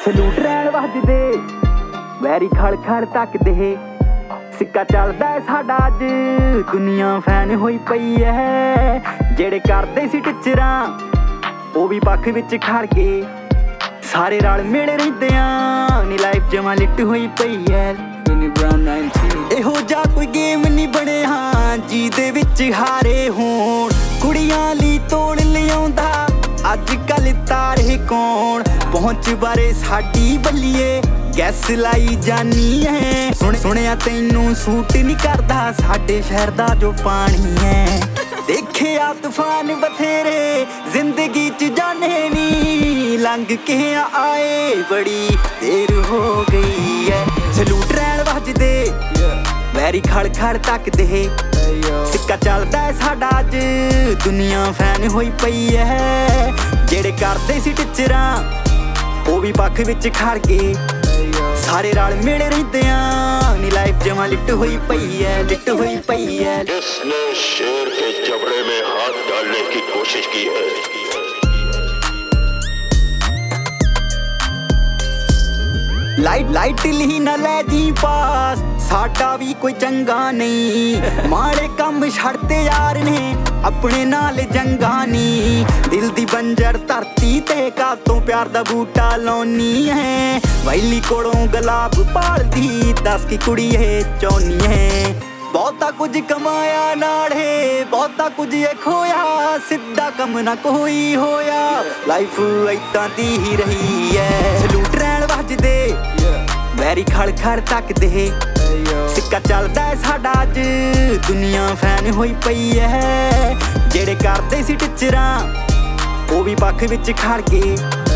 salute ਰੈਣ ਵੱਜਦੇ very ਖੜ ਖੜ ਤੱਕਦੇ ਸਿੱਕਾ ਚੱਲਦਾ ਸਾਡਾ ਅੱਜ ਦੁਨੀਆ ਫੈਨ ਹੋਈ ਪਈ ਐ ਜਿਹੜੇ ਕਰਦੇ ਸੀ ਟਿਚਰਾਂ ਉਹ ਵੀ ਪੱਖ ਵਿੱਚ ਖੜ ਗਏ ਸਾਰੇ ਰਲ ਮਿਲ ਰਹਿੰਦੇ ਆ ਨੀ ਲਾਈਫ ਜਮਾਂ ਲਿਟ ਹੋਈ ਪਈ ਐ ਇਹੋ ਜਿਹਾ ਕੋਈ ਗੇਮ ਨਹੀਂ ਬਣਿਆ ਜਿਹਦੇ ਵਿੱਚ ਹਾਰੇ ਹੋਣ ਕੁੜੀਆਂ ਲਈ ਤੋੜ ਲਿਆਉਂਦਾ ਅੱਜ ਕੱਲ ਤਾਰੇ ਕੌਣ ਪਹੁੰਚ ਬਾਰੇ ਸਾਡੀ ਬੱਲੀਏ ਗੈਸ ਲਾਈ ਜਾਨੀ ਐ ਸੁਣਿਆ ਤੈਨੂੰ ਸੂਟ ਨਹੀਂ ਕਰਦਾ ਸਾਡੇ ਸ਼ਹਿਰ ਦਾ ਜੋ ਪਾਣੀ ਐ ਦੇਖਿਆ ਤੂਫਾਨ ਬਥੇਰੇ ਜ਼ਿੰਦਗੀ ਚ ਜਾਣੇ ਨੀ ਲੰਘ ਕੇ ਆਏ ਬੜੀ ਦੇਰ ਹੋ ਗਈ ਐ ਸਲੂਟ ਰੈਣ ਵੱਜਦੇ ਵੈਰੀ ਖੜ ਖੜ ਤੱਕਦੇ ਸਿੱਕਾ ਚੱਲਦਾ ਸਾਡਾ ਅੱਜ ਦੁਨੀਆ ਫੈਨ ਹੋਈ ਪਈ ਐ ਜਿਹੜੇ ਕਰਦੇ ਸੀ ਟਿਚਰਾਂ ਉਹ ਵੀ ਪੱਖ ਵਿੱਚ ਖੜ ਗਏ ਸਾਰੇ ਰਲ ਮਿਲ ਰਹਿੰਦੇ ਆ ਨੀ ਲਾਈਫ ਜਮਾਂ ਲਿਟ ਹੋਈ ਪਈ ਐ ਲਿਟ ਹੋਈ ਪਈ ਐ जिसने शेर के जबड़े में हाथ डालने की कोशिश की है ਲਾਈਟਲੀ ਨਾ ਲੈ ਜੀ ਪਾਸ ਸਾਡਾ ਵੀ ਕੋਈ ਚੰਗਾ ਨਹੀਂ ਮਾੜੇ ਕੰਮ ਛੱਡਦੇ ਯਾਰ ਨੇ ਆਪਣੇ ਨਾਲ ਜੰਗਾ ਨੀ ਦਿਲ ਦੀ ਬੰਜਰ ਧਰਤੀ ਤੇ ਕਾਤੋਂ ਪਿਆਰ ਦਾ ਬੂਟਾ ਲਾਉਣੀ ਹੈ ਵੈਲੀ ਕੋਲੋਂ ਗੁਲਾਬ ਪਾਲਦੀ ਦੱਸ ਕੀ ਕੁੜੀ ਇਹ ਚਾਹੁੰਨੀ ਹੈ ਬਹੁਤਾ ਕੁਝ ਕਮਾਇਆ ਨਾਲੇ ਬਹੁਤਾ ਕੁਝ ਖੋਇਆ ਸਿੱਧਾ ਕੰਮ ਨਾ ਕੋਈ ਹੋਇਆ ਲਾਈਫ ਏਦਾਂ ਦੀ ਹੀ ਰਹੀ ਐ ਸਲੂਟ ਰੈਣ ਵੱਜਦੇ ਵੈਰੀ ਖੜ ਖੜ ਤੱਕਦੇ ਸਿੱਕਾ ਚੱਲਦਾ ਸਾਡਾ ਅੱਜ ਦੁਨੀਆ ਫੈਨ ਹੋਈ ਪਈ ਐ ਜਿਹੜੇ ਕਰਦੇ ਸੀ ਟਿਚਰਾਂ ਉਹ ਵੀ ਪੱਖ ਵਿੱਚ ਖੜ ਗਏ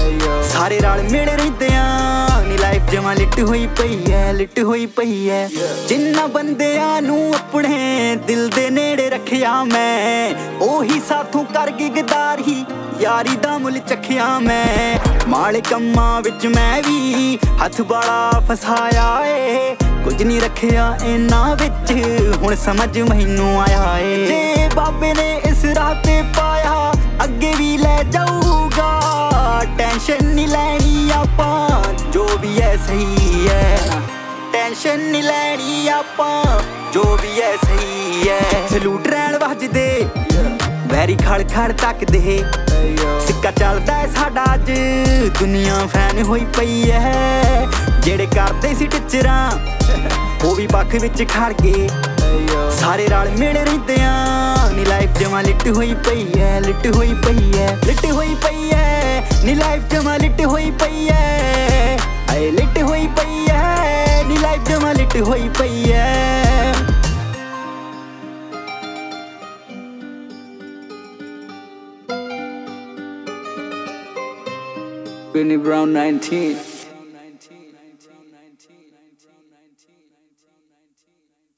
ਸਾਰੇ ਰਲ ਮਿਲ ਰਹਿੰਦੇ ਆ ਨੀ ਲਾਈਫ ਜਮਾਂ ਲਿਟ ਹੋਈ ਪਈ ਐ ਲਿਟ ਹੋਈ ਪਈ ਐ ਜਿੰਨਾ ਬੰਦਿਆਂ ਨੂੰ ਆਪਣੇ ਦਿਲ ਦੇ ਨੇੜੇ ਰੱਖਿਆ ਮੈਂ ਉਹੀ ਸਾਥੋਂ ਕਰ ਗਈ ਗਦਾਰੀ ਯਾਰੀ ਦਾ ਮੁੱਲ ਚੱਖਿਆ ਮੈਂ ਮਾੜੇ ਕੰਮਾਂ ਵਿੱਚ ਮੈਂ ਵੀ ਹੱਥ ਬਾਲਾ ਫਸਾਇਆ ਏ ਕੁਝ ਨਹੀਂ ਰੱਖਿਆ ਇਹਨਾਂ ਵਿੱਚ ਹੁਣ ਸਮਝ ਮੈਨੂੰ ਆਇਆ ਏ ਜੇ ਬਾਬੇ ਨੇ ਇਸ ਰਾਹ ਤੇ ਪਾਇਆ ਅੱਗੇ ਵੀ ਲੈ ਜਾਊਗਾ ਟੈਨਸ਼ਨ ਨਹੀਂ ਲੈਣੀ ਆਪਾਂ ਜੋ ਵੀ ਐ ਸਹੀ ਐ ਟੈਨਸ਼ਨ ਨਹੀਂ ਲੈਣੀ ਆਪਾਂ ਜੋ ਵੀ ਐ ਸਹੀ ਐ ਸਲੂਟ ਰੈਣ ਵੱਜਦੇ ਵੈਰੀ ਖੜ ਖੜ ਤੱਕਦੇ ਸਿੱਕਾ ਚੱਲਦਾ ਸਾਡਾ ਅੱਜ ਦੁਨੀਆ ਫੈਨ ਹੋਈ ਪਈ ਐ ਜਿਹੜੇ ਕਰਦੇ ਸੀ ਟਿਚਰਾਂ ਉਹ ਵੀ ਪੱਖ ਵਿੱਚ ਖੜ ਗਏ ਸਾਰੇ ਰਲ ਮਿਲ ਰਹਿੰਦੇ ਆ ਨੀ ਲਾਈਫ ਜਮਾਂ ਲਿਟ ਹੋਈ ਪਈ ਐ ਲਿਟ ਹੋਈ ਪਈ ਐ ਲਿਟ ਹੋਈ ਪਈ ਐ ਨੀ ਲਾਈਫ ਜਮਾਂ ਲਿਟ ਹੋਈ ਪਈ ਐ ਆਏ ਲਿਟ ਹੋਈ ਪਈ ਐ ਨੀ ਲਾਈਫ ਜਮਾਂ ਲਿਟ ਹੋਈ ਪਈ ਐ Benny Brown 19